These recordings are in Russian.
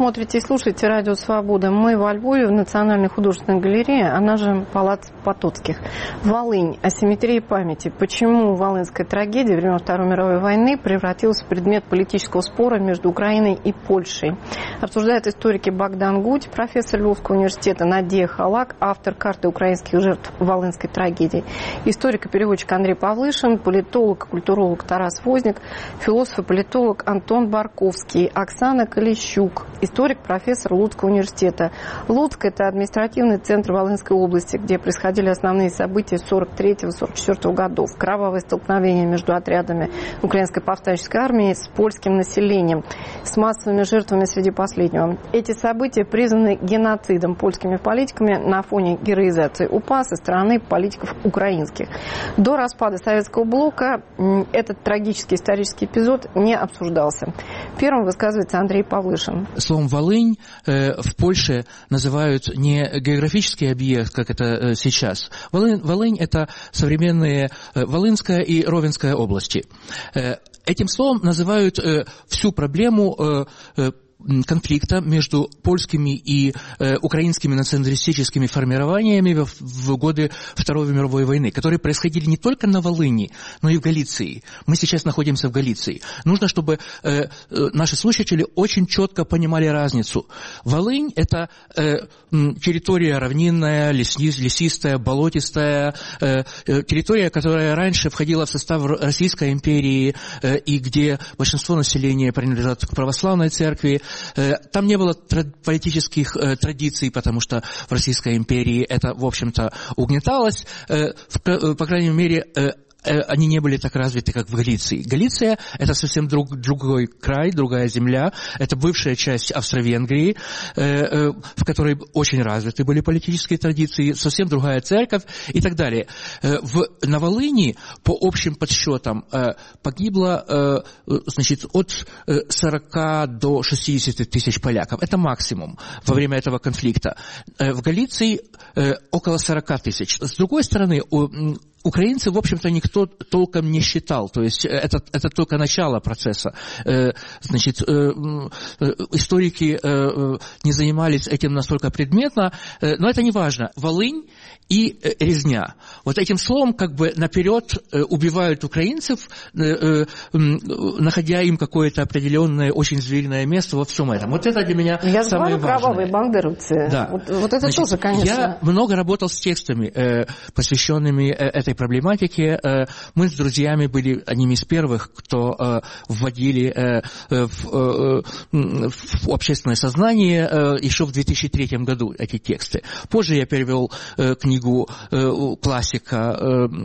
смотрите и слушаете «Радио Свобода». Мы во Львове, в Национальной художественной галерее, она же Палац Потоцких. Волынь. Асимметрия памяти. Почему волынская трагедия времен Второй мировой войны превратилась в предмет политического спора между Украиной и Польшей? Обсуждают историки Богдан Гудь, профессор Львовского университета, Надия Халак, автор карты украинских жертв волынской трагедии, историк и переводчик Андрей Павлышин, политолог и культуролог Тарас Возник, философ и политолог Антон Барковский, Оксана Колещук, историк, профессор Луцкого университета. Луцк – это административный центр Волынской области, где происходили основные события 43-44 годов. Кровавые столкновения между отрядами украинской повстанческой армии с польским населением, с массовыми жертвами среди последнего. Эти события признаны геноцидом польскими политиками на фоне героизации УПА со стороны политиков украинских. До распада Советского блока этот трагический исторический эпизод не обсуждался. Первым высказывается Андрей Павлышин. Словом «Волынь» в Польше называют не географический объект, как это сейчас. Волынь – это современные Волынская и Ровенская области. Этим словом называют всю проблему конфликта между польскими и украинскими националистическими формированиями в годы Второй мировой войны, которые происходили не только на Волыни, но и в Галиции. Мы сейчас находимся в Галиции. Нужно, чтобы наши слушатели очень четко понимали разницу. Волынь – это территория равнинная, лесистая, болотистая, территория, которая раньше входила в состав Российской империи и где большинство населения принадлежат к православной церкви. Там не было политических традиций, потому что в Российской империи это, в общем-то, угнеталось. По крайней мере, они не были так развиты, как в Галиции. Галиция – это совсем другой край, другая земля. Это бывшая часть Австро-Венгрии, в которой очень развиты были политические традиции, совсем другая церковь и так далее. На Волыни, по общим подсчетам, погибло от 40 до 60 тысяч поляков. Это максимум во время этого конфликта. В Галиции около 40 тысяч. С другой стороны, украинцы, в общем-то, никто толком не считал. То есть это только начало процесса. Историки не занимались этим настолько предметно, но это не важно. Волынь и резня. Вот этим словом как бы наперед убивают украинцев, находя им какое-то определенное, очень звериное место во всем этом. Вот это для меня самое важное. Я же говорю, кровавые бандеровцы. Да. Вот это тоже, конечно. Я много работал с текстами, посвященными этой проблематике. Мы с друзьями были одними из первых, кто вводили в общественное сознание еще в 2003 году эти тексты. Позже я перевел книгу классика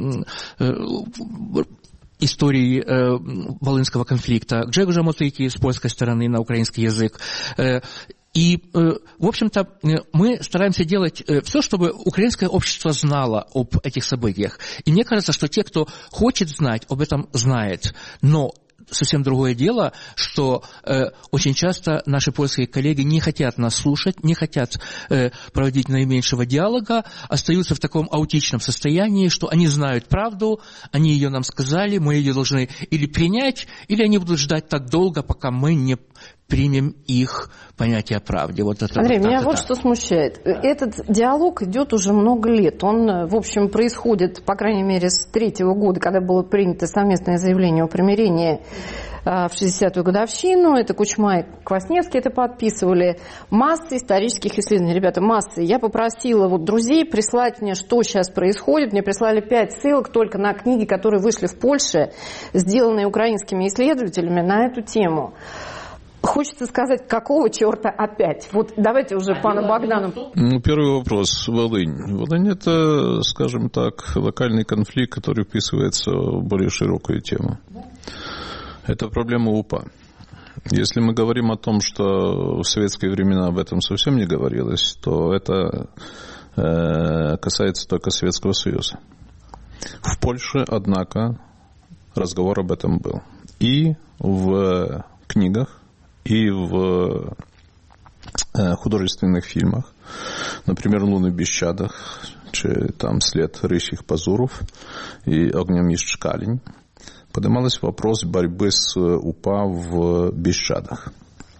истории волынского конфликта Гжегожа Мотыки с польской стороны на украинский язык. И, в общем-то, мы стараемся делать все, чтобы украинское общество знало об этих событиях. И мне кажется, что те, кто хочет знать, об этом знает. Но совсем другое дело, что очень часто наши польские коллеги не хотят нас слушать, не хотят проводить наименьшего диалога, остаются в таком аутичном состоянии, что они знают правду, они ее нам сказали, мы ее должны или принять, или они будут ждать так долго, пока мы не примем их понятие о правде. Вот это, Андрей, меня вот что смущает. Этот диалог идет уже много лет. Он, в общем, происходит, по крайней мере, с 3-го года, когда было принято совместное заявление о примирении в 60-ю годовщину. Это Кучма и Квасневский это подписывали. Масса исторических исследований. Ребята, масса. Я попросила вот друзей прислать мне, что сейчас происходит. Мне прислали 5 ссылок только на книги, которые вышли в Польше, сделанные украинскими исследователями на эту тему. Хочется сказать, какого черта опять? Вот давайте уже пану Богдану. Первый вопрос. Волынь. Волынь – это, скажем так, локальный конфликт, который вписывается в более широкую тему. Это проблема УПА. Если мы говорим о том, что в советские времена об этом совсем не говорилось, то это касается только Советского Союза. В Польше, однако, разговор об этом был. И в книгах, и в художественных фильмах, например, «Луны в Біщадах», там «След рыщих пазуров» и «Огнемишт Калинь», поднимался вопрос борьбы с УПА в Біщадах.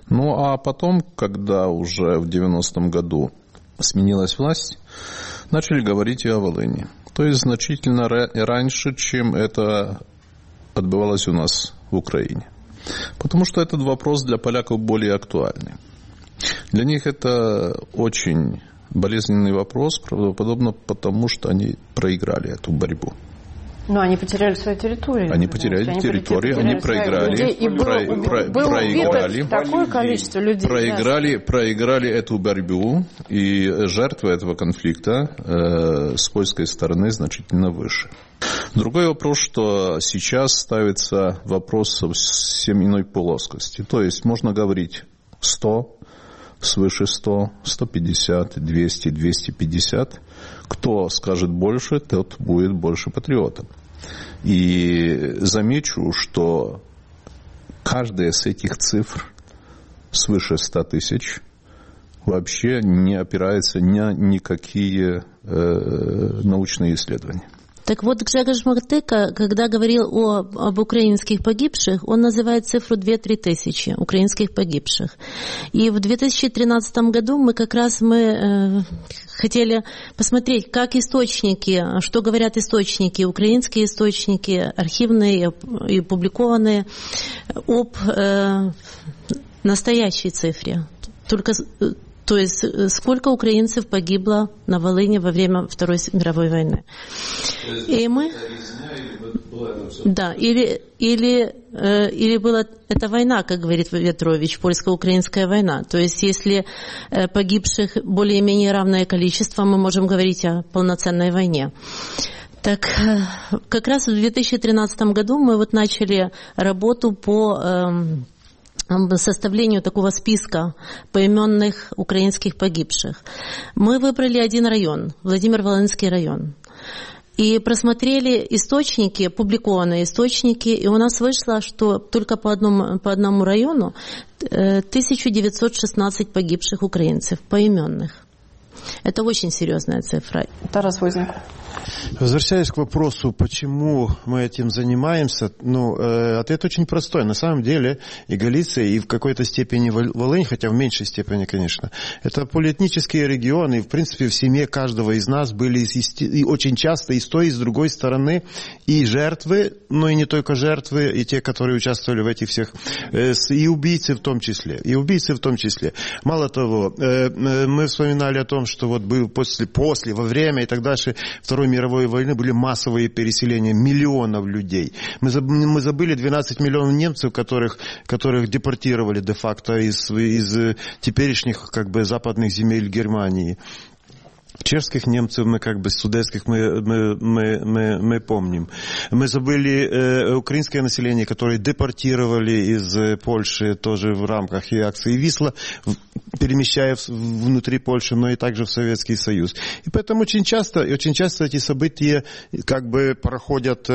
Ну, а потом, когда уже в 90-м году сменилась власть, начали говорить и о Волыни. То есть значительно раньше, чем это отбывалось у нас в Украине. Потому что этот вопрос для поляков более актуальный. Для них это очень болезненный вопрос, правдоподобно потому, что они проиграли эту борьбу. Но они потеряли свою территорию. Они потеряли территорию, они проиграли. И было убито такое количество людей. Проиграли эту борьбу, и жертвы этого конфликта с польской стороны значительно выше. Другой вопрос, что сейчас ставится вопрос совсем иной плоскости. То есть можно говорить 100, свыше 100, 150, 200, 250. Кто скажет больше, тот будет больше патриотом. И замечу, что каждая из этих цифр свыше 100 тысяч вообще не опирается ни на никакие научные исследования. Так вот, Гжегош Мартыка, когда говорил об украинских погибших, он называет цифру 2-3 тысячи украинских погибших. И в 2013 году мы хотели посмотреть, как источники, что говорят источники, украинские источники, архивные и публикованные, об настоящей цифре. То есть, сколько украинцев погибло на Волыни во время Второй мировой войны. И мы... Да, или была эта война, как говорит Ветрович, польско-украинская война. То есть, если погибших более-менее равное количество, мы можем говорить о полноценной войне. Так, как раз в 2013 году мы начали работу по составлению такого списка поименных украинских погибших. Мы выбрали один район, Владимир-Волынский район. И просмотрели источники, публикованные источники, и у нас вышло, что только по одному району 1916 погибших украинцев, поименных. Это очень серьезная цифра. Тарас Возников. Возвращаясь к вопросу, почему мы этим занимаемся, ответ очень простой. На самом деле и Галиция, и в какой-то степени Волынь, хотя в меньшей степени, конечно, это полиэтнические регионы, и в принципе в семье каждого из нас были и очень часто и с той, и с другой стороны и жертвы, но и не только жертвы, и те, которые участвовали в этих всех, и убийцы в том числе. Мало того, мы вспоминали о том, что вот был после, во время и так дальше Второй мировой войны были массовые переселения миллионов людей. Мы забыли 12 миллионов немцев, которых депортировали де-факто из теперешних западных земель Германии. Чешских немцев судетских мы помним. Мы забыли украинское население, которое депортировали из Польши тоже в рамках и акции Висла, перемещая внутри Польши, но и также в Советский Союз. И поэтому очень часто эти события проходят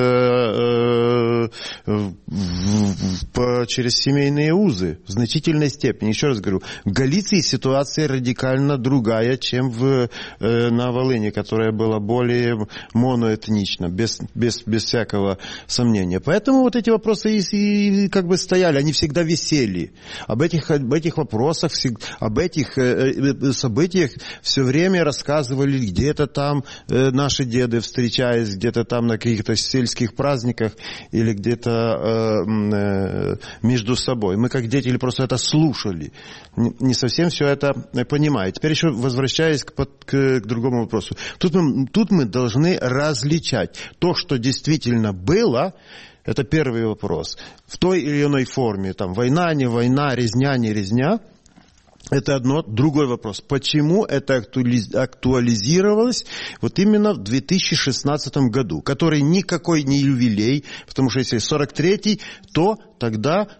через семейные узы в значительной степени. Еще раз говорю, в Галиции ситуация радикально другая, чем на Волыни, которая была более моноэтнична, без всякого сомнения. Поэтому вот эти вопросы и стояли, они всегда висели. Об этих вопросах, об этих событиях все время рассказывали где-то там наши деды, встречаясь где-то там на каких-то сельских праздниках или где-то между собой. Мы как дети просто это слушали. Не совсем все это понимаем. Теперь еще возвращаясь к другому вопросу. Тут мы должны различать то, что действительно было. Это первый вопрос. В той или иной форме. Война, не война, резня, не резня. Это одно. Другой вопрос. Почему это актуализировалось вот именно в 2016 году, который никакой не юбилей, потому что если 43-й, то тогда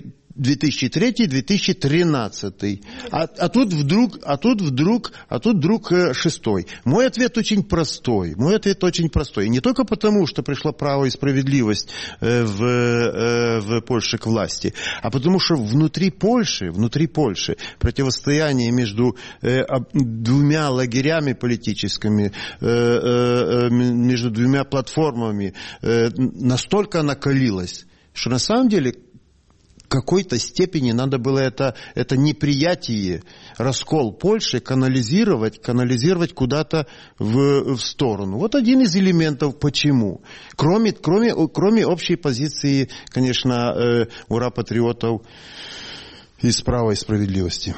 2003-2013. А тут вдруг 6-й. Мой ответ очень простой. И не только потому, что пришло право и справедливость в Польше к власти, а потому что внутри Польши противостояние между двумя лагерями политическими, между двумя платформами настолько накалилось, что на самом деле какой-то степени надо было это неприятие, раскол Польши канализировать куда-то в сторону. Вот один из элементов, почему. Кроме общей позиции, конечно, ура патриотов из «Права и справедливости».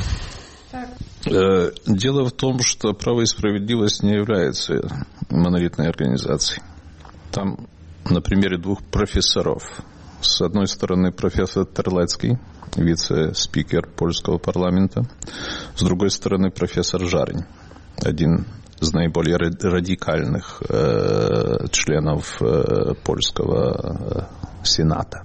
Дело в том, что «Право и справедливость» не является монолитной организацией. Там на примере двух профессоров. С одной стороны, профессор Терлецкий, вице-спикер польского парламента. С другой стороны, профессор Жарень, один из наиболее радикальных членов польского сената.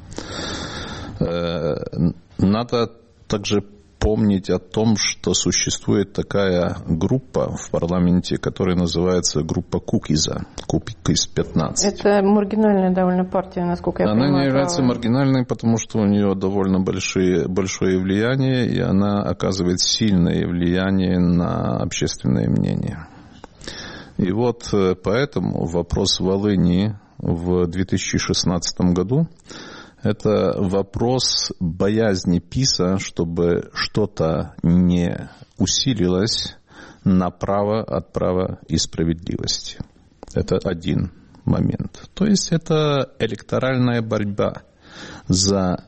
Надо также помнить о том, что существует такая группа в парламенте, которая называется группа Кукиза, Кукиз-15. Это маргинальная довольно партия, насколько я понимаю. Она не является маргинальной, потому что у нее довольно большое влияние, и она оказывает сильное влияние на общественное мнение. И вот поэтому вопрос Волыни в 2016 году это вопрос боязни ПиСа, чтобы что-то не усилилось направо от права и справедливости. Это один момент. То есть это электоральная борьба за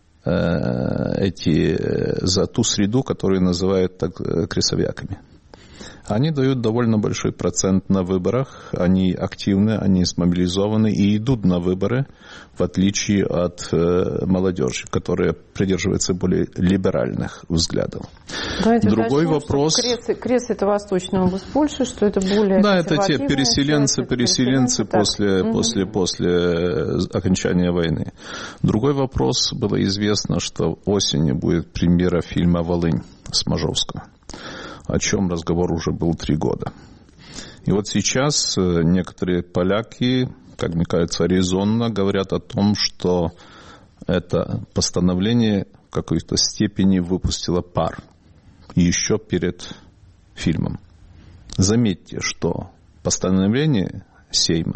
ту среду, которую называют так кресовяками. Они дают довольно большой процент на выборах, они активны, они смобилизованы и идут на выборы, в отличие от молодежи, которая придерживается более либеральных взглядов. Давайте Другой уточним, вопрос... Кресы это восточная область Польши, что это более... Да, это те переселенцы после окончания войны. Другой вопрос, было известно, что осенью будет премьера фильма «Волынь» Смажовского, о чем разговор уже был 3 года. И вот сейчас некоторые поляки, как мне кажется, резонно говорят о том, что это постановление в какой-то степени выпустило пар еще перед фильмом. Заметьте, что постановление Сейма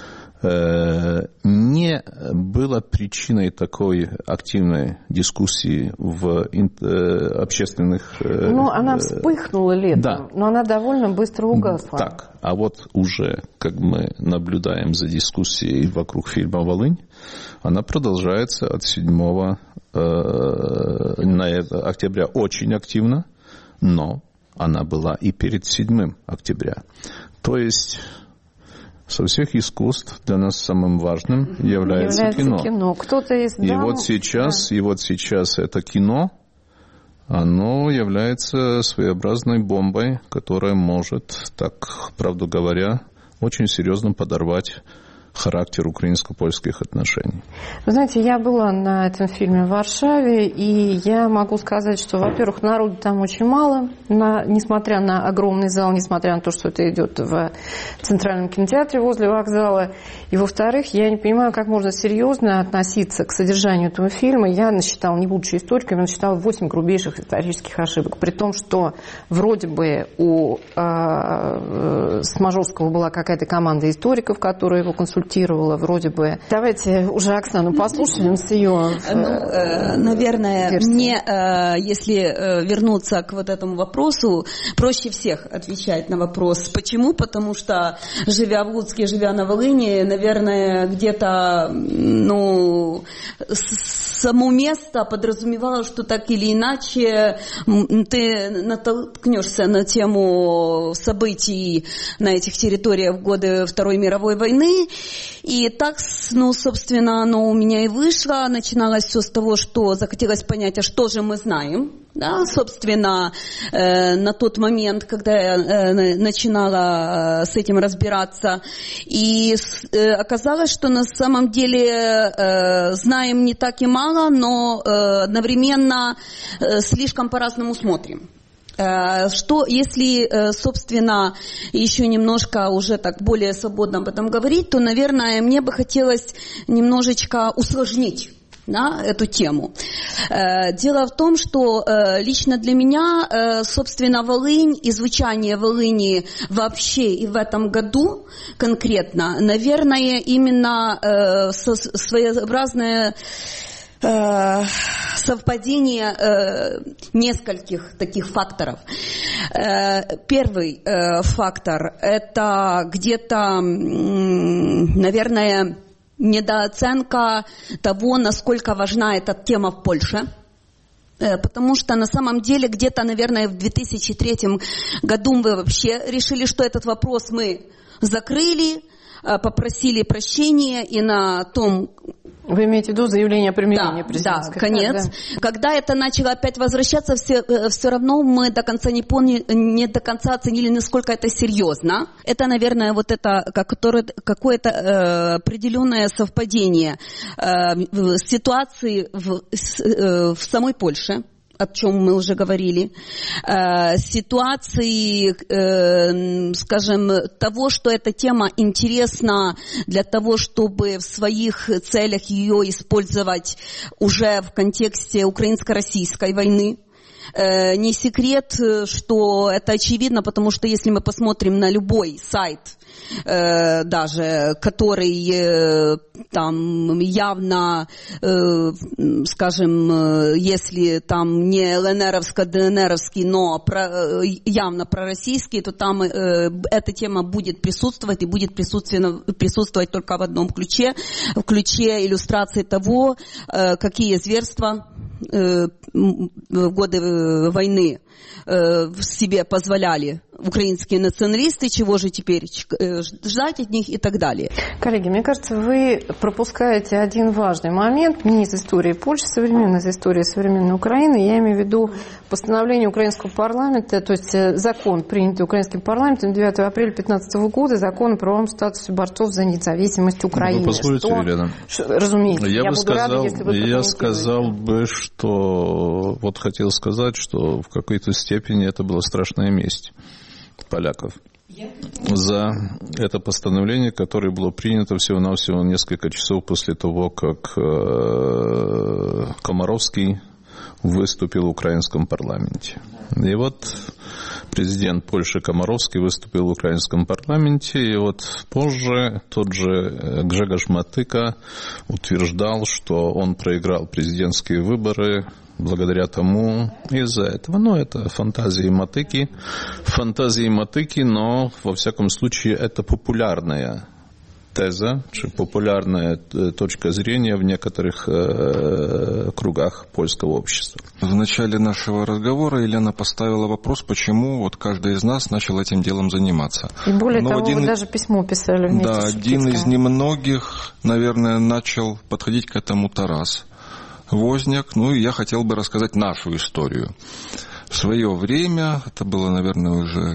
не было причиной такой активной дискуссии в общественных... она вспыхнула летом, да. Но она довольно быстро угасла. Так, а вот уже, как мы наблюдаем за дискуссией вокруг фильма «Волынь», она продолжается от 7 октября очень активно, но она была и перед 7 октября. То есть... Со всех искусств для нас самым важным является кино. Кто-то из дам... И вот сейчас это кино, оно является своеобразной бомбой, которая может, так, правду говоря, очень серьезно подорвать характер украинско-польских отношений. Вы знаете, я была на этом фильме в Варшаве, и я могу сказать, что, во-первых, народу там очень мало, несмотря на огромный зал, несмотря на то, что это идет в Центральном кинотеатре возле вокзала. И, во-вторых, я не понимаю, как можно серьезно относиться к содержанию этого фильма. Я насчитала, не будучи историком, я насчитала 8 грубейших исторических ошибок. При том, что вроде бы у Смажовского была какая-то команда историков, которая его консультировала, вроде бы. Давайте уже Оксану послушаем с ее... наверное, мне, если вернуться к вот этому вопросу, проще всех отвечать на вопрос. Почему? Потому что, живя в Луцке, живя на Волыни, наверное, где-то, само место подразумевало, что так или иначе ты натолкнешься на тему событий на этих территориях в годы Второй мировой войны. И так, собственно, оно у меня и вышло. Начиналось все с того, что захотелось понять, а что же мы знаем. Да, собственно, на тот момент, когда я начинала с этим разбираться. И оказалось, что на самом деле знаем не так и мало, но одновременно слишком по-разному смотрим. Что, если, собственно, еще немножко уже так более свободно об этом говорить, то, наверное, мне бы хотелось немножечко усложнить, да, эту тему. Дело в том, что лично для меня, собственно, Волынь и звучание Волыни вообще и в этом году конкретно, наверное, именно своеобразное совпадение нескольких таких факторов. Первый фактор – это где-то, наверное, недооценка того, насколько важна эта тема в Польше. Потому что на самом деле где-то, наверное, в 2003 году мы вообще решили, что этот вопрос мы закрыли, попросили прощения, и на том... Вы имеете в виду заявление о примирении президентской? Да, конец. Да. Когда это начало опять возвращаться, все равно мы до конца не до конца оценили, насколько это серьезно. Это, наверное, вот это какое-то определенное совпадение ситуации в самой Польше, о чем мы уже говорили, ситуации, скажем, того, что эта тема интересна для того, чтобы в своих целях ее использовать уже в контексте украинско-российской войны. Не секрет, что это очевидно, потому что если мы посмотрим на любой сайт, даже, который там явно, скажем, если там не ЛНРовско, ДНРовский, но явно пророссийский, то там эта тема будет присутствовать и будет присутствовать только в одном ключе, в ключе иллюстрации того, какие зверства в годы войны себе позволяли украинские националисты, чего же теперь ждать от них и так далее. Коллеги, мне кажется, вы пропускаете один важный момент не из истории Польши современной, из истории современной Украины. Я имею в виду постановление украинского парламента, то есть закон, принятый украинским парламентом 9 апреля 2015 года, закон о правовом статусе борцов за независимость Украины. Вы позволите, Елена? Разумеется. Я буду рада, если вы Я сказал бы, что вот хотел сказать, что в какой-то степени это была страшная месть поляков за это постановление, которое было принято всего-навсего несколько часов после того, как Комаровский выступил в украинском парламенте. И вот президент Польши Комаровский выступил в украинском парламенте, и вот позже тот же Grzegorz Matyka утверждал, что он проиграл президентские выборы благодаря тому, из-за этого. Ну, это фантазии Матыки, но, во всяком случае, это популярная теза, популярная точка зрения в некоторых кругах польского общества. В начале нашего разговора Елена поставила вопрос, почему вот каждый из нас начал этим делом заниматься. И более того, вы даже письмо писали вместе с Шептицким. Да, один из немногих, наверное, начал подходить к этому Тарас Возняк. Ну, и я хотел бы рассказать нашу историю. В свое время, это было, наверное, уже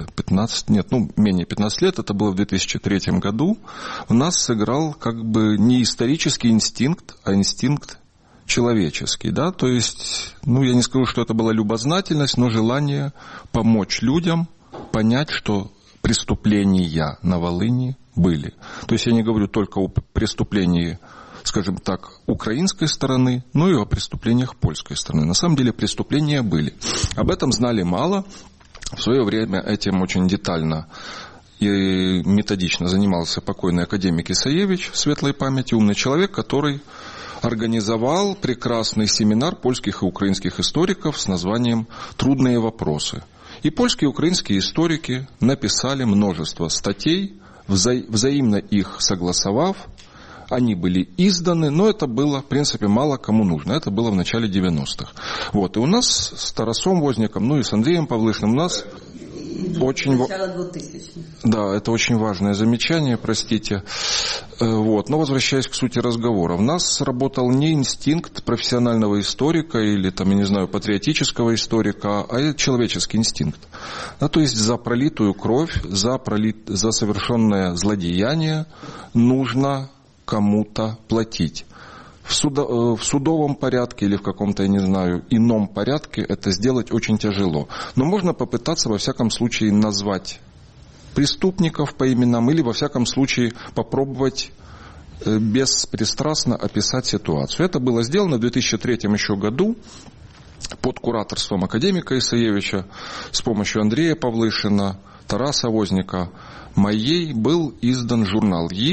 менее 15 лет, это было в 2003 году, у нас сыграл как бы не исторический инстинкт, а инстинкт человеческий, да, то есть, я не скажу, что это была любознательность, но желание помочь людям понять, что преступления на Волыни были. То есть я не говорю только о преступлении, скажем так, украинской стороны, но и о преступлениях польской стороны. На самом деле преступления были. Об этом знали мало. В свое время этим очень детально и методично занимался покойный академик Исаевич, светлой памяти, умный человек, который организовал прекрасный семинар польских и украинских историков с названием «Трудные вопросы». И польские и украинские историки написали множество статей, взаимно их согласовав. Они были изданы, но это было, в принципе, мало кому нужно. Это было в начале 90-х. Вот. И у нас с Тарасом Возняком, и с Андреем Павлышным у нас очень... Начало 2000-х. Да, это очень важное замечание, простите. Вот. Но возвращаясь к сути разговора. В нас работал не инстинкт профессионального историка или, патриотического историка, а человеческий инстинкт. То есть за пролитую кровь, за совершенное злодеяние нужно кому-то платить. В судовом порядке или в каком-то, ином порядке это сделать очень тяжело. Но можно попытаться, во всяком случае, назвать преступников по именам или, во всяком случае, попробовать беспристрастно описать ситуацию. Это было сделано в 2003 еще году под кураторством академика Исаевича с помощью Андрея Павлышина, Тараса Возняка, моей был издан журнал «И»,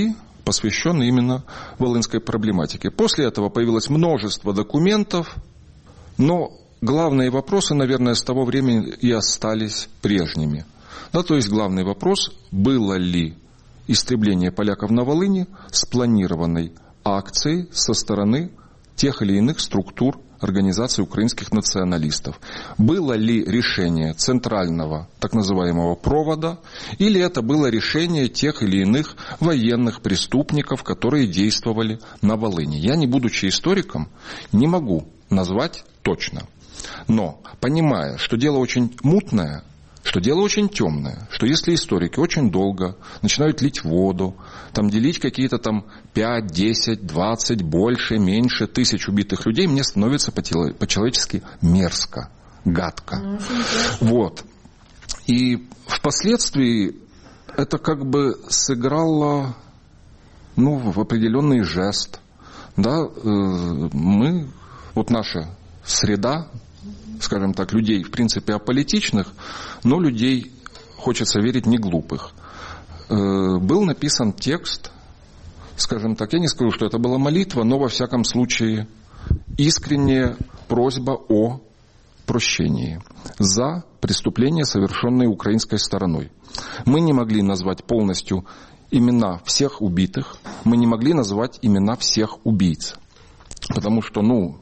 посвященный именно волынской проблематике. После этого появилось множество документов, но главные вопросы, наверное, с того времени и остались прежними. Да, то есть главный вопрос, было ли истребление поляков на Волыни спланированной акцией со стороны тех или иных структур организаций украинских националистов. Было ли решение центрального так называемого провода, или это было решение тех или иных военных преступников, которые действовали на Волыни. Я, не будучи историком, не могу назвать точно. Но, понимая, что дело очень мутное, что дело очень темное, что если историки очень долго начинают лить воду, там делить какие-то там 5, 10, 20, больше, меньше тысяч убитых людей, мне становится по-человечески мерзко, гадко. Вот. И впоследствии это как бы сыграло, в определенный жест. Да, мы, вот наша среда, скажем так, людей, в принципе, аполитичных, но людей, хочется верить, не глупых. Был написан текст, скажем так, я не скажу, что это была молитва, но, во всяком случае, искренняя просьба о прощении за преступления, совершенные украинской стороной. Мы не могли назвать полностью имена всех убитых, мы не могли назвать имена всех убийц, потому что,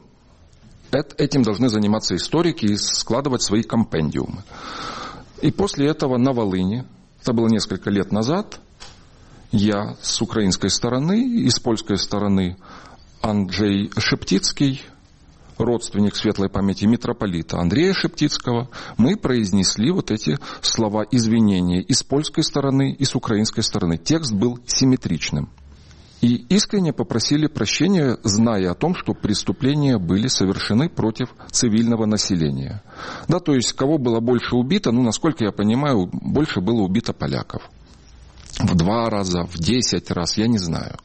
этим должны заниматься историки и складывать свои компендиумы. И после этого на Волыни, это было несколько лет назад, я с украинской стороны и с польской стороны Анджей Шептицкий, родственник светлой памяти митрополита Андрея Шептицкого, мы произнесли вот эти слова извинения и с польской стороны, и с украинской стороны. Текст был симметричным. И искренне попросили прощения, зная о том, что преступления были совершены против цивильного населения. Да, то есть, кого было больше убито, насколько я понимаю, больше было убито поляков. В 2 раза, в 10 раз, я не знаю.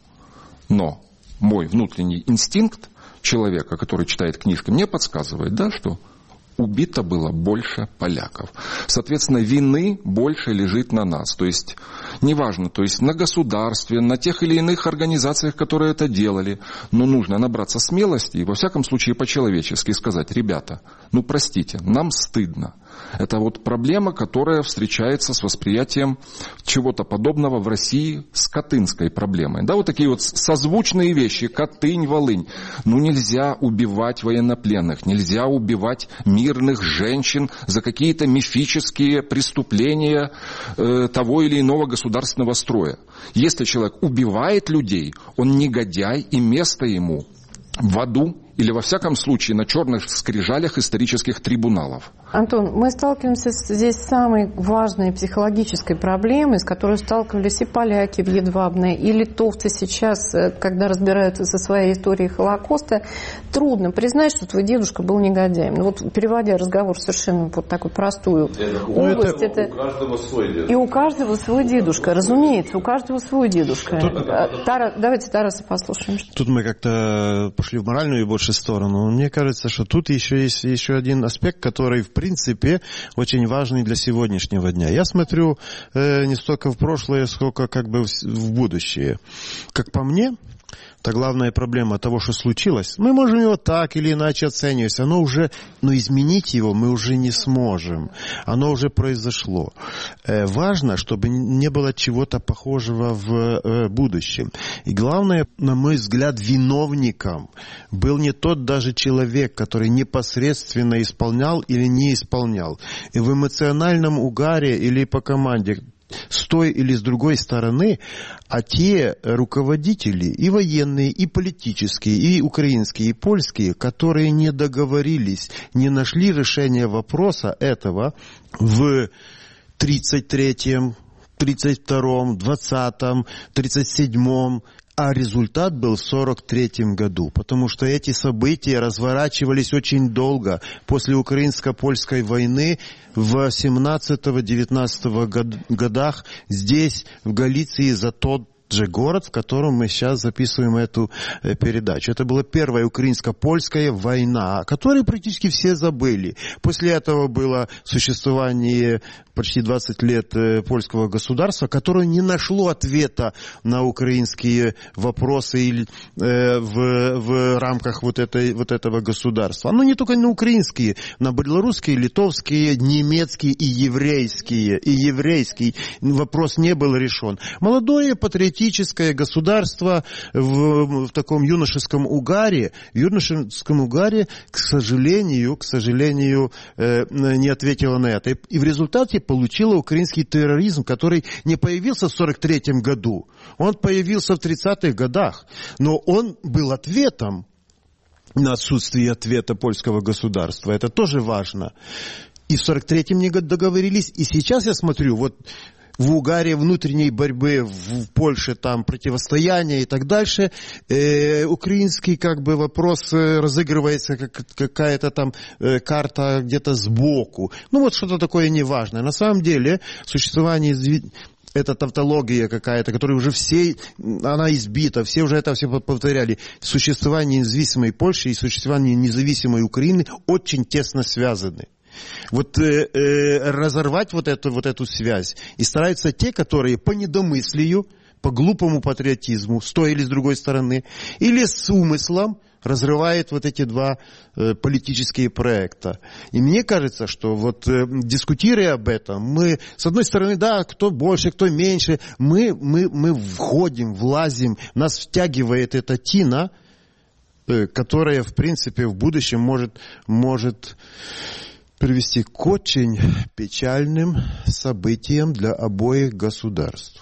Но мой внутренний инстинкт человека, который читает книжки, мне подсказывает, да, что убито было больше поляков. Соответственно, вины больше лежит на нас. То есть, неважно, то есть на государстве, на тех или иных организациях, которые это делали, но нужно набраться смелости и, во всяком случае, по-человечески сказать: ребята, простите, нам стыдно. Это вот проблема, которая встречается с восприятием чего-то подобного в России с катынской проблемой. Да, вот такие вот созвучные вещи: Катынь, Волынь. Нельзя убивать военнопленных, нельзя убивать мирных женщин за какие-то мифические преступления того или иного государственного строя. Если человек убивает людей, он негодяй, и место ему в аду или, во всяком случае, на черных скрижалях исторических трибуналов. Антон, мы сталкиваемся здесь с самой важной психологической проблемой, с которой сталкивались и поляки в Едвабной, и литовцы сейчас, когда разбираются со своей историей Холокоста. Трудно признать, что твой дедушка был негодяем. Переводя разговор в совершенно такую простую область. У каждого свой дедушка. И у каждого свой дедушка, разумеется, у каждого свой дедушка. Давайте Тараса послушаем. Тут мы как-то пошли в моральную и больше сторону. Мне кажется, что тут еще есть один аспект, который в принципе очень важный для сегодняшнего дня. Я смотрю не столько в прошлое, сколько как бы в будущее. Как по мне, это главная проблема того, что случилось. Мы можем его так или иначе оценивать. Но изменить его мы уже не сможем. Оно уже произошло. Важно, чтобы не было чего-то похожего в будущем. И главное, на мой взгляд, виновником был не тот даже человек, который непосредственно исполнял или не исполнял. И в эмоциональном угаре или по команде, с той или с другой стороны, а те руководители, и военные, и политические, и украинские, и польские, которые не договорились, не нашли решения вопроса этого в 33-м, 32-м, 20-м, 37-м, а результат был в 43-м году, потому что эти события разворачивались очень долго. После украинско-польской войны в 17-19 годах здесь, в Галиции, за тот же город, в котором мы сейчас записываем эту передачу. Это была первая украинско-польская война, о которой практически все забыли. После этого было существование почти 20 лет польского государства, которое не нашло ответа на украинские вопросы в рамках вот этого государства. Оно не только на украинские, на белорусские, литовские, немецкие и еврейские. И еврейский вопрос не был решен. Молодое патриотическое государство в таком юношеском угаре, к сожалению, не ответило на это. И в результате получила украинский терроризм, который не появился в 1943 году. Он появился в 30-х годах. Но он был ответом на отсутствие ответа польского государства. Это тоже важно. И в 1943-м не договорились. И сейчас я смотрю, вот в угаре внутренней борьбы в Польше, там противостояние и так дальше, украинский как бы вопрос разыгрывается, как какая-то там карта где-то сбоку. Ну вот что-то такое неважное. На самом деле существование эта тавтология какая-то, которая уже она избита, все уже это все повторяли. Существование независимой Польши и существование независимой Украины очень тесно связаны. Вот разорвать вот эту связь. И стараются те, которые по недомыслию, по глупому патриотизму, с той или с другой стороны, или с умыслом разрывают вот эти два политические проекта. И мне кажется, что вот дискутируя об этом, мы, с одной стороны, да, кто больше, кто меньше, мы входим, влазим, нас втягивает эта тина, которая, в принципе, в будущем может привести к очень печальным событиям для обоих государств.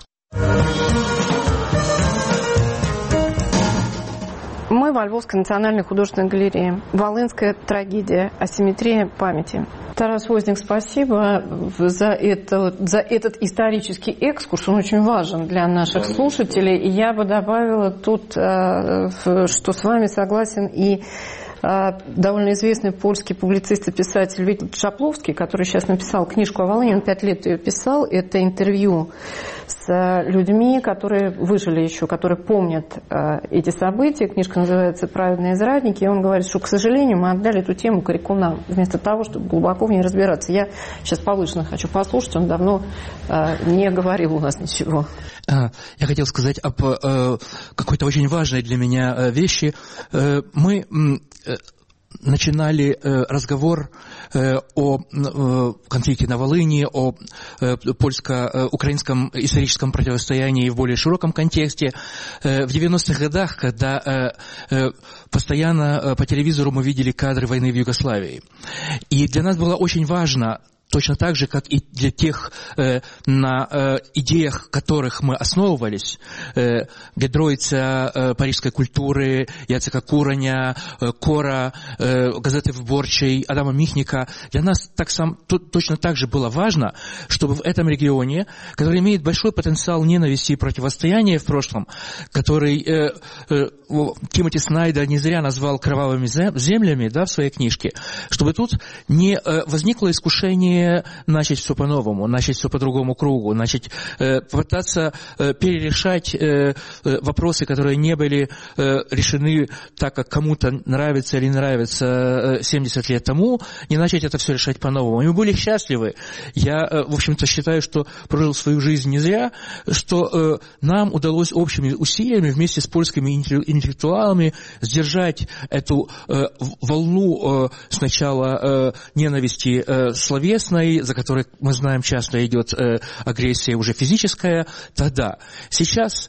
Мы во Львовской национальной художественной галерее. Волынская трагедия. Асимметрия памяти. Тарас Возняк, спасибо за этот исторический экскурс. Он очень важен для наших слушателей. И я бы добавила тут, что с вами согласен и довольно известный польский публицист и писатель Витольд Шапловский, который сейчас написал книжку о Волыни, он 5 лет ее писал. Это интервью с людьми, которые выжили еще, которые помнят эти события. Книжка называется «Праведные зрадники». И он говорит, что, к сожалению, мы отдали эту тему крикунам, вместо того, чтобы глубоко в ней разбираться. Я сейчас повышенно хочу послушать, он давно не говорил у нас ничего. Я хотел сказать об какой-то очень важной для меня вещи. Мы начинали разговор о конфликте на Волыни, о польско-украинском историческом противостоянии в более широком контексте. В 90-х годах, когда постоянно по телевизору мы видели кадры войны в Югославии. И для нас было очень важно, точно так же, как и для тех, на идеях которых мы основывались, Гедройца, парижской культуры, Яцека Кураня, Кора, газеты «Выборчей», Адама Михника, для нас точно так же было важно, чтобы в этом регионе, который имеет большой потенциал ненависти и противостояния в прошлом, который Тимоти Снайдер не зря назвал кровавыми землями, да, в своей книжке, чтобы тут не возникло искушение начать все по-новому, начать все по другому кругу, попытаться перерешать вопросы, которые не были решены так, как кому-то нравится или не нравится 70 лет тому, не начать это все решать по-новому. И мы были счастливы. Я, в общем-то, считаю, что прожил свою жизнь не зря, что нам удалось общими усилиями вместе с польскими интеллектуалами сдержать эту волну сначала ненависти словесной, за которой, мы знаем, часто идет агрессия уже физическая, тогда. Сейчас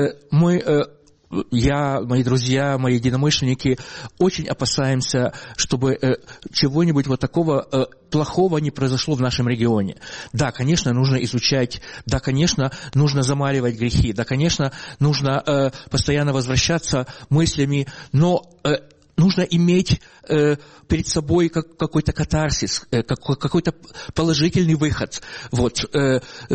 я, мои друзья, мои единомышленники очень опасаемся, чтобы чего-нибудь вот такого плохого не произошло в нашем регионе. Да, конечно, нужно изучать, да, конечно, нужно замаливать грехи, да, конечно, нужно постоянно возвращаться мыслями, но нужно иметь перед собой какой-то катарсис, какой-то положительный выход. Вот.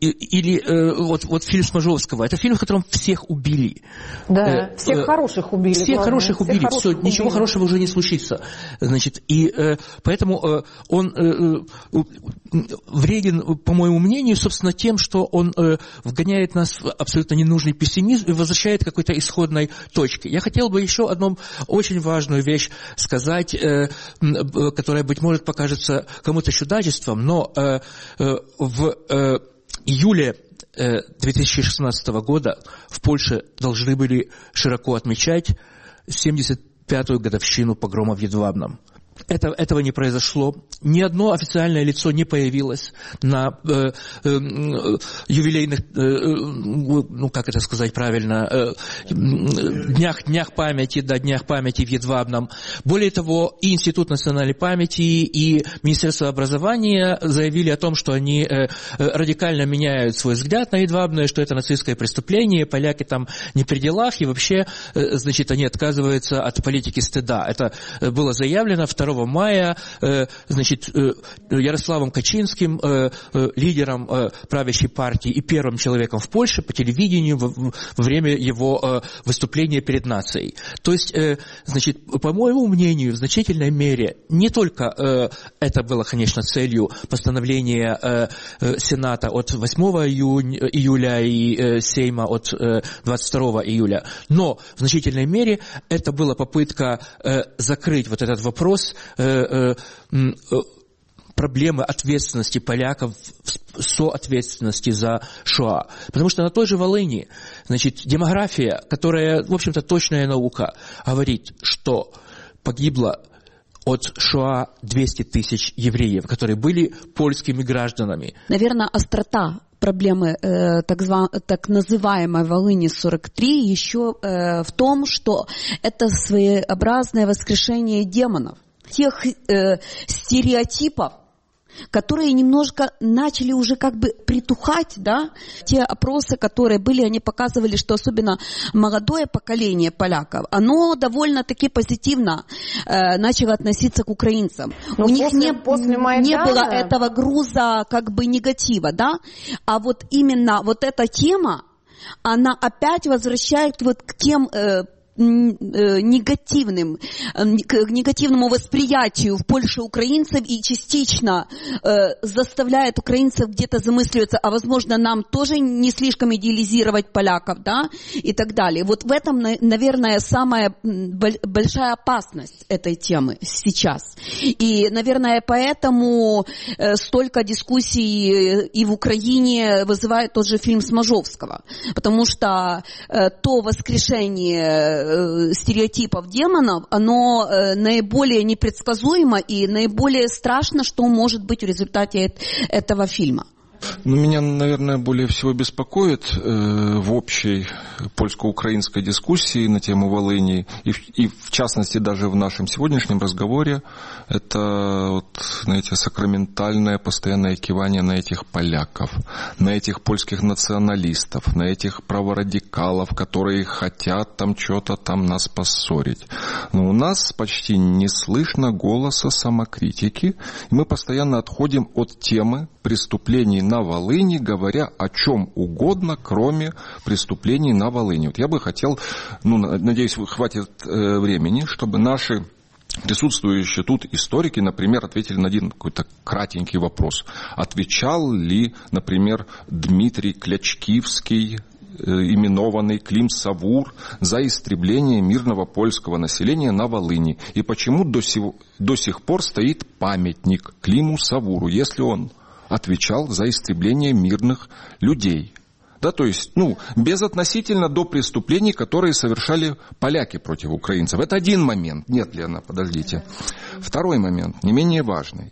вот фильм Смажовского. Это фильм, в котором всех убили. Да, всех хороших убили. Всех хороших убили. Все, ничего хорошего уже не случится. Значит, и поэтому он вреден, по моему мнению, собственно, тем, что он вгоняет нас в абсолютно ненужный пессимизм и возвращает к какой-то исходной точке. Я хотел бы еще одну очень важную вещь сказать, которая, быть может, покажется кому-то чудачеством, но в июле 2016 года в Польше должны были широко отмечать 75-ю годовщину погрома в Едвабном. Этого не произошло. Ни одно официальное лицо не появилось на юбилейных, как это сказать правильно, днях памяти в Едвабном. Более того, и Институт национальной памяти, и Министерство образования заявили о том, что они радикально меняют свой взгляд на Едвабное, что это нацистское преступление, поляки там не при делах, и вообще, значит, они отказываются от политики стыда. Это было заявлено 2 мая, значит, Ярославом Качинским, лидером правящей партии и первым человеком в Польше по телевидению во время его выступления перед нацией. То есть, значит, по моему мнению, в значительной мере не только это было, конечно, целью постановления Сената от 8 июля и Сейма от 22 июля, но в значительной мере это была попытка закрыть вот этот вопрос проблемы ответственности поляков, соответственности за Шоа. Потому что на той же Волыни, значит, демография, которая, в общем-то, точная наука, говорит, что погибло от Шоа 200 тысяч евреев, которые были польскими гражданами. Наверное, острота проблемы так называемой Волыни-43 еще в том, что это своеобразное воскрешение демонов, тех стереотипов, которые немножко начали уже как бы притухать, да, те опросы, которые были, они показывали, что особенно молодое поколение поляков, оно довольно-таки позитивно начало относиться к украинцам. Но у них не Майдана... было этого груза как бы негатива, да, а вот именно вот эта тема, она опять возвращает вот к тем к негативному восприятию в Польше украинцев и частично заставляет украинцев где-то замысливаться, а возможно нам тоже не слишком идеализировать поляков, да, и так далее. Вот в этом, наверное, самая большая опасность этой темы сейчас. И, наверное, поэтому столько дискуссий и в Украине вызывает тот же фильм Смажовского, потому что то воскрешение стереотипов демонов, оно наиболее непредсказуемо и наиболее страшно, что может быть в результате этого фильма. Ну, меня, наверное, более всего беспокоит в общей польско-украинской дискуссии на тему Волыни и в частности даже в нашем сегодняшнем разговоре это, вот, знаете, сакраментальное постоянное кивание на этих поляков, на этих польских националистов, на этих праворадикалов, которые хотят там что-то там нас поссорить. Но у нас почти не слышно голоса самокритики, и мы постоянно отходим от темы преступлений на Волыни, говоря о чем угодно, кроме преступлений на Волыни. Вот я бы хотел, надеюсь, хватит времени, чтобы наши присутствующие тут историки, например, ответили на один какой-то кратенький вопрос. Отвечал ли, например, Дмитрий Клячкивский, именованный Клим Савур, за истребление мирного польского населения на Волыни? И почему до сих пор стоит памятник Климу Савуру, если он отвечал за истребление мирных людей? Да, то есть, безотносительно до преступлений, которые совершали поляки против украинцев. Это один момент. Нет, Лена, подождите. Второй момент, не менее важный.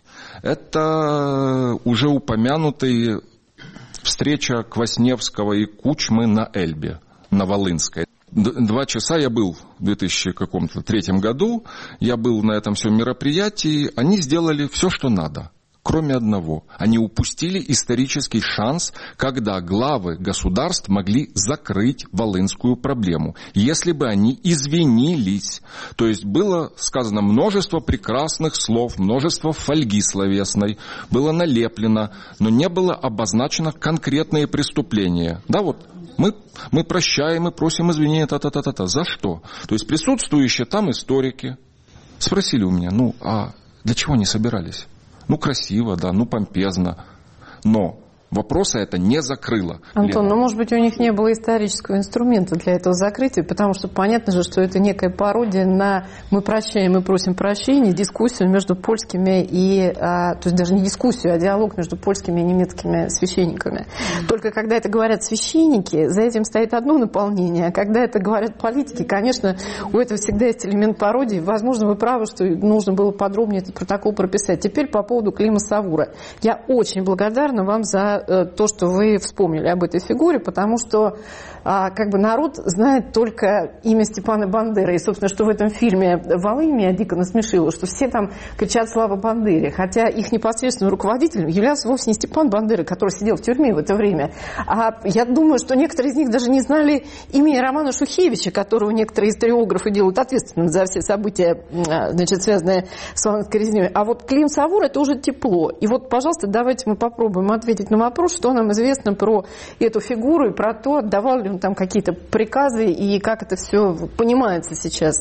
Это уже упомянутая встреча Квасневского и Кучмы на Эльбе, на Волынской. 2 часа я был в 2003 году, я был на этом всем мероприятии, они сделали все, что надо. кроме одного. Они упустили исторический шанс, когда главы государств могли закрыть волынскую проблему, если бы они извинились. То есть было сказано множество прекрасных слов, множество фольги словесной, было налеплено, но не было обозначено конкретные преступления. Да, вот мы прощаем и просим извинения, та-та-та-та-та. За что? То есть присутствующие там историки спросили у меня, а для чего они собирались? Красиво, да, помпезно. Но вопроса это не закрыло. Антон, может быть, у них не было исторического инструмента для этого закрытия, потому что понятно же, что это некая пародия на «мы прощаем и просим прощения», дискуссию между польскими и... то есть даже не дискуссию, а диалог между польскими и немецкими священниками. Только когда это говорят священники, за этим стоит одно наполнение, а когда это говорят политики, конечно, у этого всегда есть элемент пародии. Возможно, вы правы, что нужно было подробнее этот протокол прописать. Теперь по поводу Клима Савура. Я очень благодарна вам за то, что вы вспомнили об этой фигуре, потому что народ знает только имя Степана Бандеры. И, собственно, что в этом фильме «Волынь» меня дико насмешило, что все там кричат «Слава Бандере», хотя их непосредственным руководителем являлся вовсе не Степан Бандера, который сидел в тюрьме в это время. А я думаю, что некоторые из них даже не знали имени Романа Шухевича, которого некоторые историографы делают ответственным за все события, связанные с Волынской резнёй. А вот Клим Савур – это уже тепло. И вот, пожалуйста, давайте мы попробуем ответить на вопрос, что нам известно про эту фигуру и про то, отдавал ли он там какие-то приказы и как это все понимается сейчас.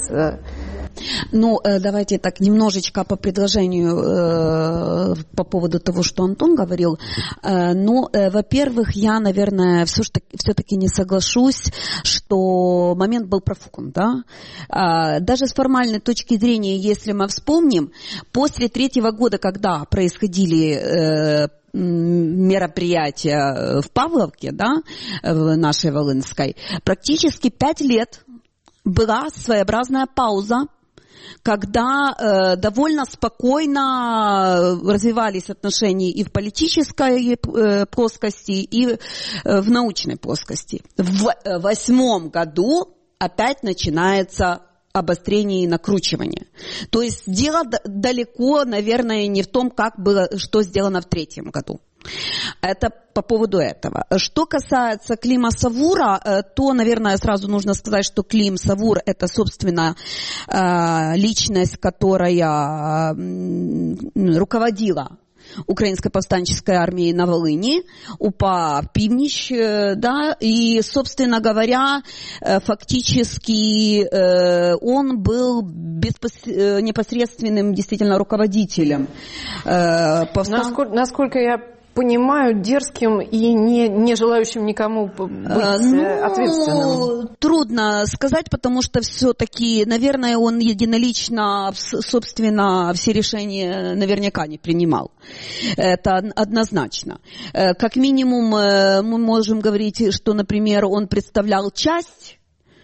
Давайте так немножечко по предложению по поводу того, что Антон говорил. Во-первых, я, наверное, все-таки не соглашусь, что момент был профукан. Да? Даже с формальной точки зрения, если мы вспомним, после 3-го года, когда происходили мероприятия в Павловке, да, в нашей Волынской, практически 5 лет была своеобразная пауза, когда довольно спокойно развивались отношения и в политической плоскости, и в научной плоскости. В 2008 году опять начинается обострение и накручивание. То есть дело далеко, наверное, не в том, что сделано в 3-м году. Это по поводу этого. Что касается Клима Савура, то, наверное, сразу нужно сказать, что Клим Савур – это, собственно, личность, которая руководила Украинской повстанческой армии на Волыни, УПА Північ, да, и, собственно говоря, фактически он был непосредственным действительно руководителем повстанцев. Насколько я понимаю, дерзким и не желающим никому быть ответственным. Трудно сказать, потому что все-таки, наверное, он единолично, собственно, все решения наверняка не принимал. Это однозначно. Как минимум, мы можем говорить, что, например, он представлял часть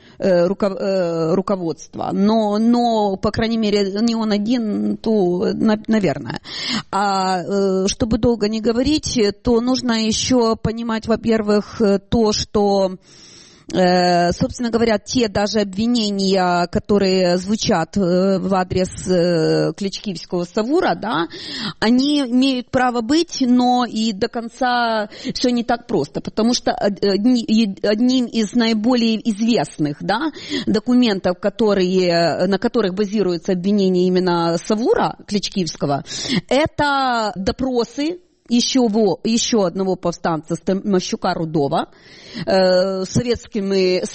руководства, но, по крайней мере, не он один, то, наверное. А чтобы долго не говорить, то нужно еще понимать, во-первых, то, что, собственно говоря, те даже обвинения, которые звучат в адрес Кличківського Савура, да, они имеют право быть, но и до конца все не так просто, потому что одним из наиболее известных, да, документов, на которых базируется обвинение именно Савура Кличківського, это допросы еще одного повстанца Стамащука Рудова советскими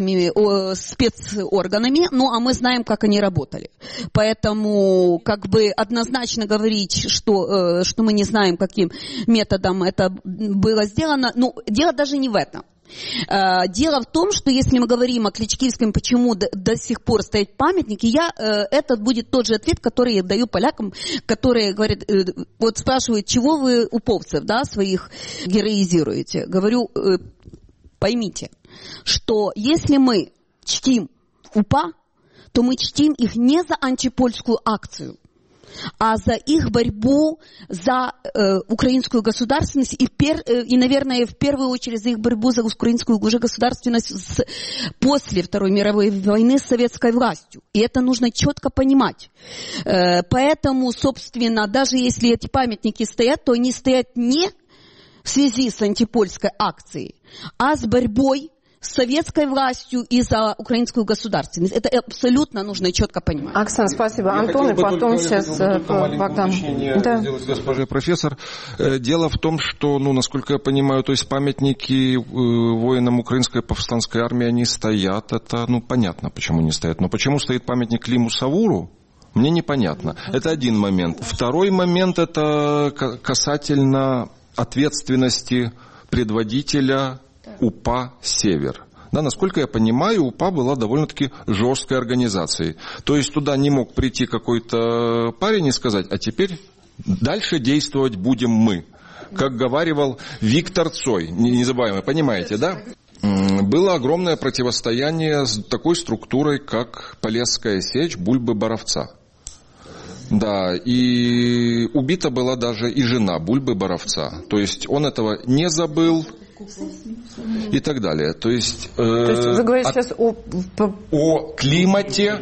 спецорганами, а мы знаем, как они работали. Поэтому однозначно говорить, что мы не знаем, каким методом это было сделано, дело даже не в этом. Дело в том, что если мы говорим о Кличківськом, почему до сих пор стоят памятники, это будет тот же ответ, который я даю полякам, которые говорят, вот спрашивают, чего вы уповцев, да, своих героизируете. Говорю, поймите, что если мы чтим УПА, то мы чтим их не за антипольскую акцию, а за их борьбу за украинскую государственность и, наверное, в первую очередь за их борьбу за украинскую уже государственность после Второй мировой войны с советской властью. И это нужно четко понимать. Поэтому, собственно, даже если эти памятники стоят, то они стоят не в связи с антипольской акцией, а с борьбой с советской властью и за украинскую государственность. Это абсолютно нужно четко понимать. Оксана, спасибо. Антон, и потом сейчас Богдан. Да. Сделать, госпожа профессор. Дело в том, что, насколько я понимаю, то есть памятники воинам Украинской повстанской армии, они стоят. Это, понятно, почему не стоят. Но почему стоит памятник Климу Савуру, мне непонятно. Это один момент. Второй момент, это касательно ответственности предводителя УПА «Север». Да, насколько я понимаю, УПА была довольно-таки жесткой организацией. То есть туда не мог прийти какой-то парень и сказать, а теперь дальше действовать будем мы. Как говаривал Виктор Цой, незабываемый, понимаете, да? Было огромное противостояние с такой структурой, как Полесская сечь Бульбы-Боровца. Да, и убита была даже и жена Бульбы-Боровца. То есть он этого не забыл и так далее. То есть вы говорите сейчас о климате,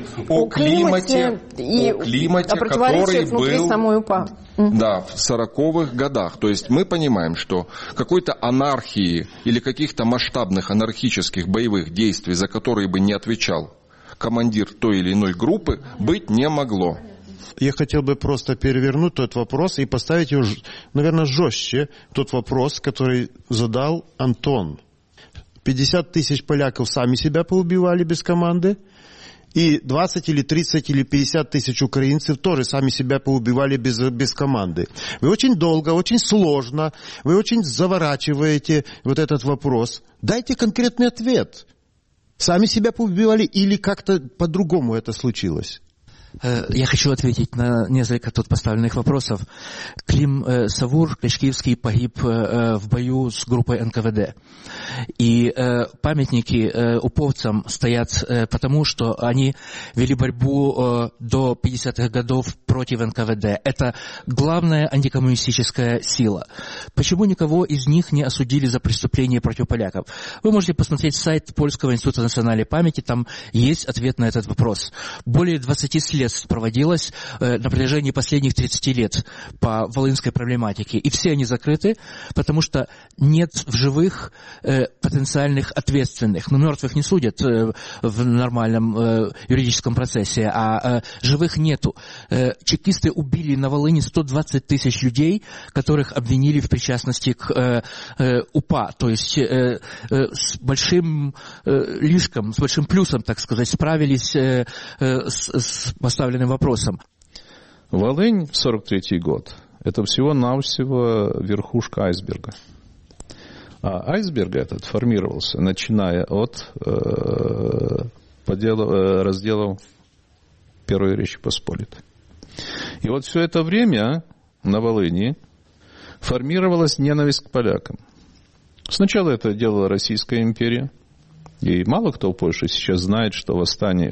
который был самой УПА. Да, в 40-х годах. То есть мы понимаем, что какой-то анархии или каких-то масштабных анархических боевых действий, за которые бы не отвечал командир той или иной группы, быть не могло. Я хотел бы просто перевернуть тот вопрос и поставить его, наверное, жестче, тот вопрос, который задал Антон. 50 тысяч поляков сами себя поубивали без команды, и 20 или 30 или 50 тысяч украинцев тоже сами себя поубивали без команды. Вы очень долго, очень сложно, вы очень заворачиваете вот этот вопрос. Дайте конкретный ответ. Сами себя поубивали или как-то по-другому это случилось? Я хочу ответить на несколько тут поставленных вопросов. Клим Савур, Кличківський, погиб в бою с группой НКВД. И памятники уповцам стоят потому, что они вели борьбу до 50-х годов против НКВД. Это главная антикоммунистическая сила. Почему никого из них не осудили за преступления против поляков? Вы можете посмотреть сайт Польского института национальной памяти, там есть ответ на этот вопрос. Более 20 следствий проводилось на протяжении последних 30 лет по волынской проблематике. И все они закрыты, потому что нет в живых потенциальных ответственных. Но мертвых не судят в нормальном юридическом процессе, а живых нету. Чекисты убили на Волыни 120 тысяч людей, которых обвинили в причастности к УПА. То есть с большим лишком, с большим плюсом, так сказать, справились с поставленным вопросом. Волынь в 43-й год – это всего-навсего верхушка айсберга. А айсберг этот формировался, начиная от разделов Первой Речи Посполитой. И вот все это время на Волыни формировалась ненависть к полякам. Сначала это делала Российская империя. И мало кто в Польше сейчас знает, что восстание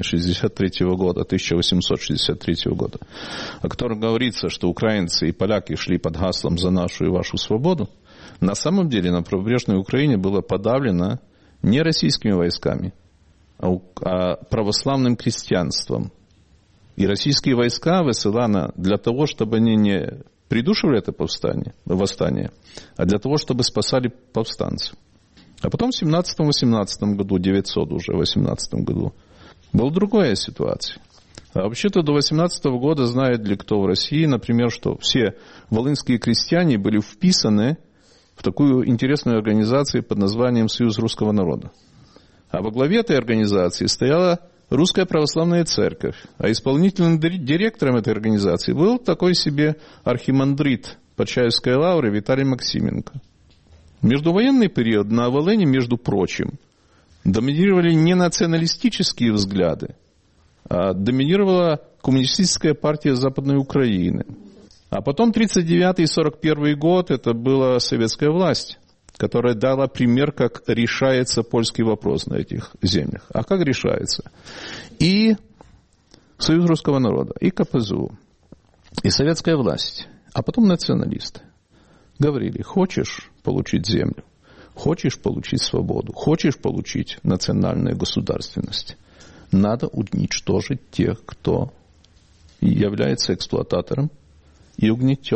1863 года, о котором говорится, что украинцы и поляки шли под гаслом «За нашу и вашу свободу», на самом деле на правобережной Украине было подавлено не российскими войсками, а православным крестьянством. И российские войска высыланы для того, чтобы они не придушивали это восстание, а для того, чтобы спасали повстанцев. А потом в 17-18 году, 900 уже, в 18 году, была другая ситуация. А вообще-то до 18 года знает ли кто в России, например, что все волынские крестьяне были вписаны в такую интересную организацию под названием «Союз русского народа». А во главе этой организации стояла Русская Православная Церковь. А исполнительным директором этой организации был такой себе архимандрит Почаевской лавры Виталий Максименко. В междувоенный период на Волыни, между прочим, доминировали не националистические взгляды, а доминировала коммунистическая партия Западной Украины. А потом 1939 и 1941 год это была советская власть, которая дала пример, как решается польский вопрос на этих землях. А как решается? И Союз русского народа, и КПЗУ. И советская власть, а потом националисты говорили: хочешь получить землю, хочешь получить свободу, хочешь получить национальную государственность, надо уничтожить тех, кто является эксплуататором и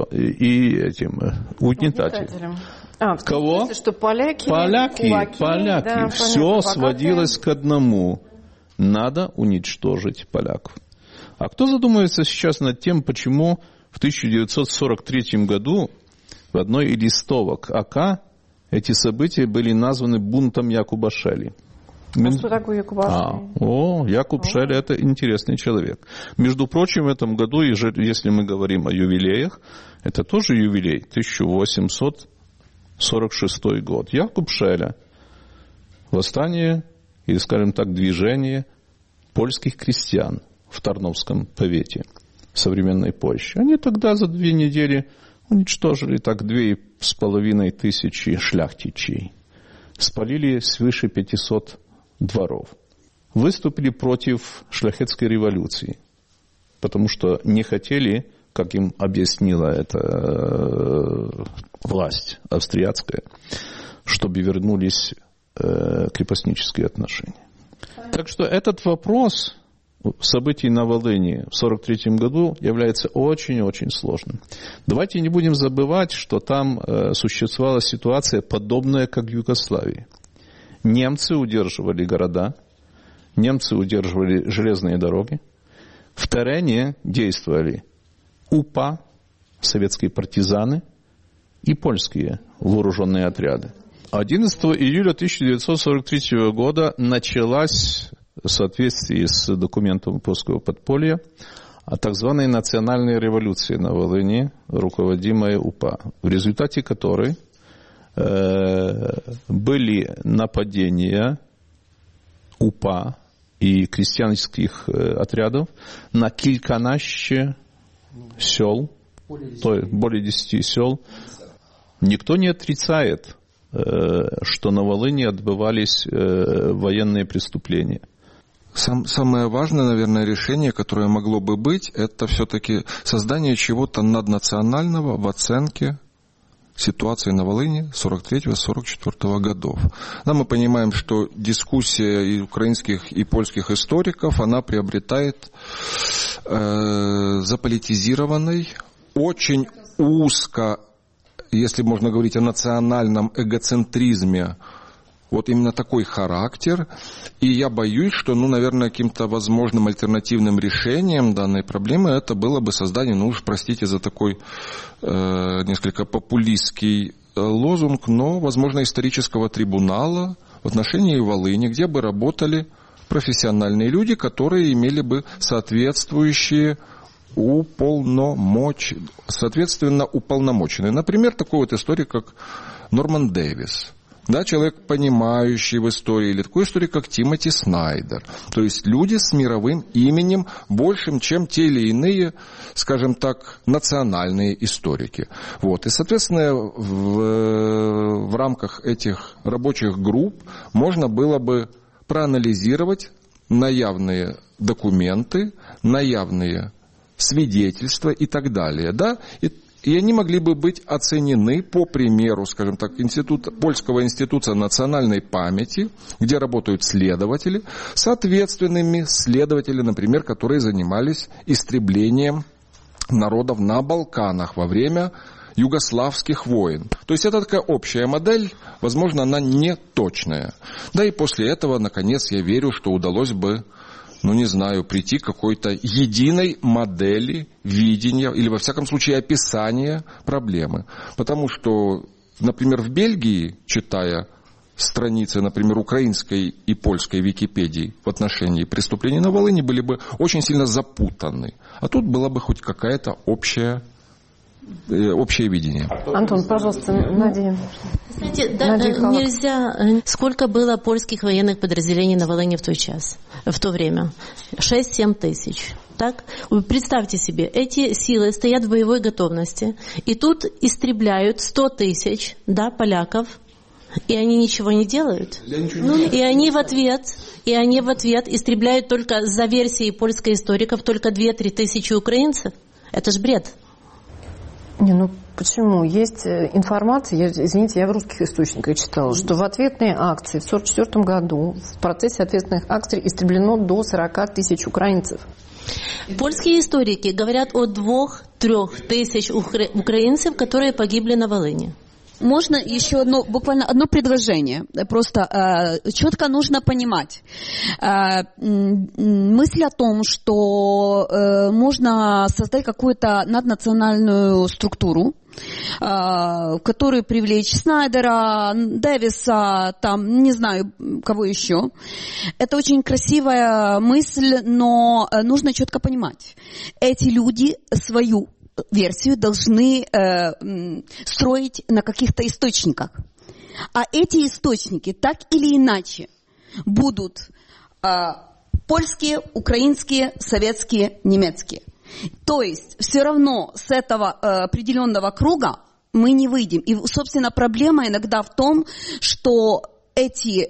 угнетателем. Кого? Смысле, что поляки. Да, все сводилось к одному. Надо уничтожить поляков. А кто задумывается сейчас над тем, почему в 1943 году в одной из листовок АК эти события были названы бунтом Якуба Шелли? Что такое Якуб Шелли? Якуб Шелли – это интересный человек. Между прочим, в этом году, если мы говорим о юбилеях, это тоже юбилей, 1846 год. Якуб Шелли – восстание, или, скажем так, движение польских крестьян в Тарновском повете современной Польши. Они тогда за 2 недели уничтожили так 2500 шляхтичей, спалили свыше 500 дворов, выступили против шляхетской революции, потому что не хотели, как им объяснила эта власть австрийская, чтобы вернулись крепостнические отношения. Так что этот вопрос событий на Волыни в 1943 году является очень-очень сложным. Давайте не будем забывать, что там существовала ситуация подобная, как в Югославии. Немцы удерживали города, немцы удерживали железные дороги. В террене действовали УПА, советские партизаны и польские вооруженные отряды. 11 июля 1943 года началась, в соответствии с документом польского подполья, так званая национальная революция на Волыни, руководимая УПА, в результате которой были нападения УПА и крестьянских отрядов на кільканаще сел, то есть более 10 сел. Никто не отрицает, что на Волыни отбывались военные преступления. Самое важное, наверное, решение, которое могло бы быть, это все-таки создание чего-то наднационального в оценке ситуации на Волыни 43-44 годов. Да, мы понимаем, что дискуссия и украинских, и польских историков, она приобретает заполитизированный, очень узко, если можно говорить о национальном эгоцентризме, вот именно такой характер. И я боюсь, что, наверное, каким-то возможным альтернативным решением данной проблемы это было бы создание, уж простите за такой несколько популистский лозунг, но, возможно, исторического трибунала в отношении Волыни, где бы работали профессиональные люди, которые имели бы соответствующие уполномоченные. Например, такой вот историк, как Норман Дэвис. Да, человек, понимающий в истории, или такой историк, как Тимоти Снайдер. То есть люди с мировым именем, большим, чем те или иные, скажем так, национальные историки. Вот. И, соответственно, в рамках этих рабочих групп можно было бы проанализировать наявные документы, наявные свидетельства и так далее. Да? И они могли бы быть оценены по примеру, скажем так, Польского института национальной памяти, где работают следователи, соответственными следователи, например, которые занимались истреблением народов на Балканах во время югославских войн. То есть это такая общая модель, возможно, она не точная. Да и после этого, наконец, я верю, что удалось бы прийти к какой-то единой модели видения или, во всяком случае, описания проблемы. Потому что, например, в Бельгии, читая страницы, например, украинской и польской Википедии в отношении преступлений на Волыни, были бы очень сильно запутаны. А тут была бы хоть какая-то общее видение. Антон, пожалуйста, Надя. Знаете, нельзя... Сколько было польских военных подразделений на Волыни в то время? 6-7 тысяч. Так? Представьте себе, эти силы стоят в боевой готовности, и тут истребляют 100 тысяч, поляков, и они ничего не делают. И они в ответ истребляют только, за версией польских историков, только 2-3 тысячи украинцев. Это ж бред. Не, почему? Есть информация, извините, я в русских источниках читала, что в ответные акции в 1944 году в процессе ответных акций истреблено до 40 тысяч украинцев. Польские историки говорят о 2-3 тысяч украинцев, которые погибли на Волыни. Можно еще буквально одно предложение. Просто четко нужно понимать. Мысль о том, что можно создать какую-то наднациональную структуру, в которую привлечь Снайдера, Дэвиса, там, не знаю, кого еще. Это очень красивая мысль, но нужно четко понимать. Эти люди свою версию должны строить на каких-то источниках. А эти источники так или иначе будут польские, украинские, советские, немецкие. То есть все равно с этого определенного круга мы не выйдем. И, собственно, проблема иногда в том, что эти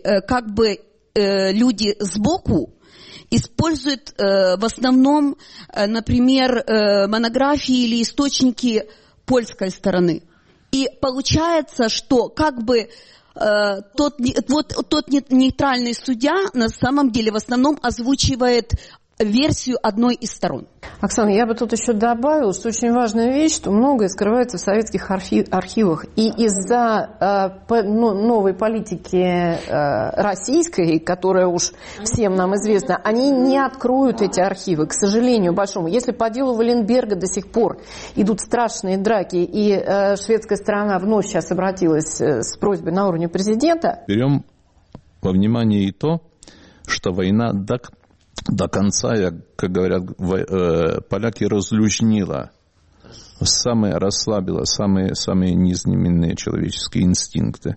люди сбоку используют в основном, например, монографии или источники польской стороны. И получается, что тот нейтральный судья на самом деле в основном озвучивает версию одной из сторон. Оксана, я бы тут еще добавила, что очень важная вещь, что многое скрывается в советских архивах. И из-за новой политики российской, которая уж всем нам известна, они не откроют эти архивы, к сожалению, большому. Если по делу Валенберга до сих пор идут страшные драки, и шведская сторона вновь сейчас обратилась с просьбой на уровне президента. Берем во внимание и то, что война до конца, как говорят, поляки разлюжнила, расслабила самые низменные человеческие инстинкты.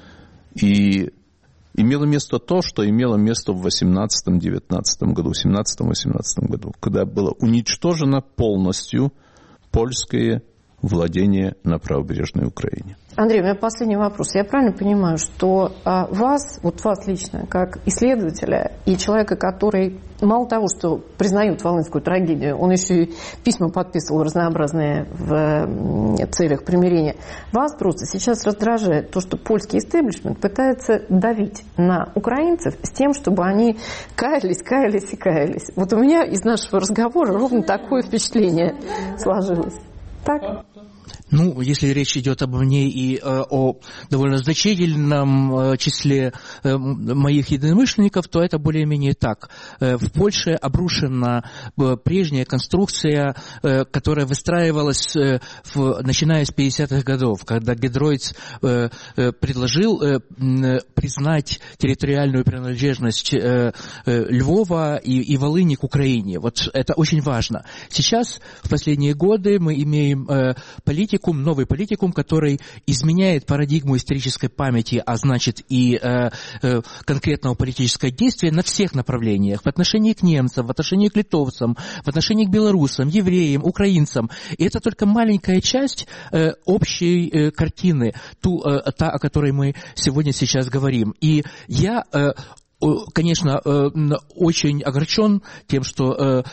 И имело место то, что имело место в 18-19 году, в 17-18 году, когда было уничтожено полностью польское владение на правобережной Украине. Андрей, у меня последний вопрос. Я правильно понимаю, что вас лично, как исследователя и человека, который мало того, что признает волынскую трагедию, он еще и письма подписывал разнообразные в целях примирения, вас просто сейчас раздражает то, что польский истеблишмент пытается давить на украинцев с тем, чтобы они каялись. Вот у меня из нашего разговора ровно такое впечатление сложилось. Так? Ну, если речь идет обо мне и о довольно значительном числе моих единомышленников, то это более-менее так. В Польше обрушена прежняя конструкция, которая выстраивалась начиная с 50-х годов, когда Гедройц предложил признать территориальную принадлежность Львова и Волыни к Украине. Вот это очень важно. Сейчас, в последние годы, мы имеем новый политикум, который изменяет парадигму исторической памяти, а значит и конкретного политического действия на всех направлениях. В отношении к немцам, в отношении к литовцам, в отношении к белорусам, евреям, украинцам. И это только маленькая часть общей картины, та, о которой мы сейчас говорим. И я... конечно, очень огорчен тем, что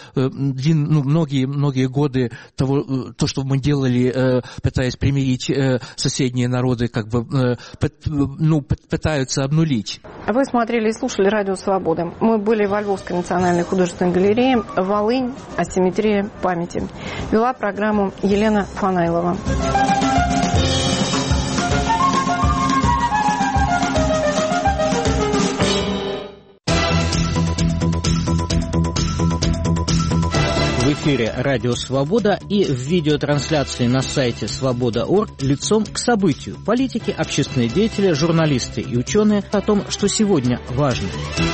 многие годы то, что мы делали, пытаясь примирить соседние народы, пытаются обнулить. Вы смотрели и слушали «Радио Свобода». Мы были во Львовской национальной художественной галерее «Волынь. Асимметрия памяти». Вела программу Елена Фанайлова. В эфире «Радио Свобода» и в видеотрансляции на сайте свобода.орг лицом к событию. Политики, общественные деятели, журналисты и ученые о том, что сегодня важно.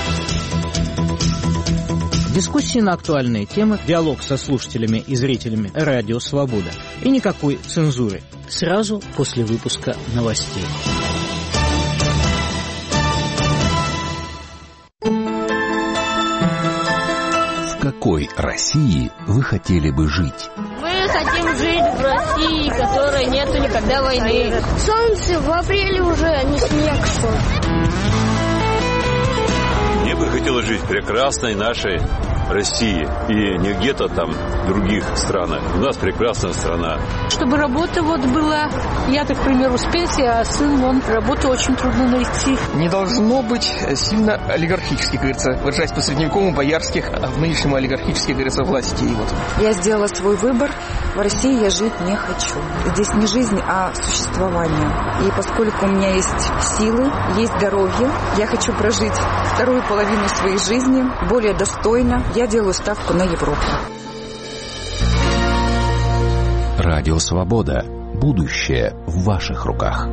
Дискуссии на актуальные темы, диалог со слушателями и зрителями «Радио Свобода». И никакой цензуры. Сразу после выпуска новостей. В какой России вы хотели бы жить? Мы хотим жить в России, в которой нету никогда войны. Солнце в апреле уже, а не снег, что. Мне бы хотелось жить в прекрасной нашей России и не где-то там в других странах. У нас прекрасная страна. Чтобы работа была, я, так, к примеру, с пенсии, а сын, работу очень трудно найти. Не должно быть сильно олигархически, говорится, выражаясь по-средневековому, боярских, а в нынешнем олигархических, говорится, властей. Я сделала свой выбор. В России я жить не хочу. Здесь не жизнь, а существование. И поскольку у меня есть силы, есть здоровье, я хочу прожить вторую половину своей жизни более достойно. Я делаю ставку на Европу. Радио «Свобода». Будущее в ваших руках.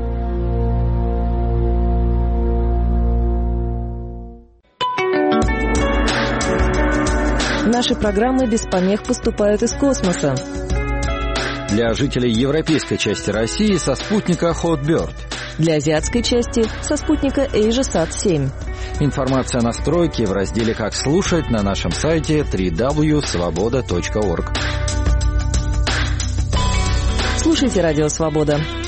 Наши программы без помех поступают из космоса. Для жителей европейской части России со спутника Hotbird. Для азиатской части со спутника AsiaSat-7. Информация о настройке в разделе «Как слушать» на нашем сайте www.svoboda.org. Слушайте «Радио Свобода».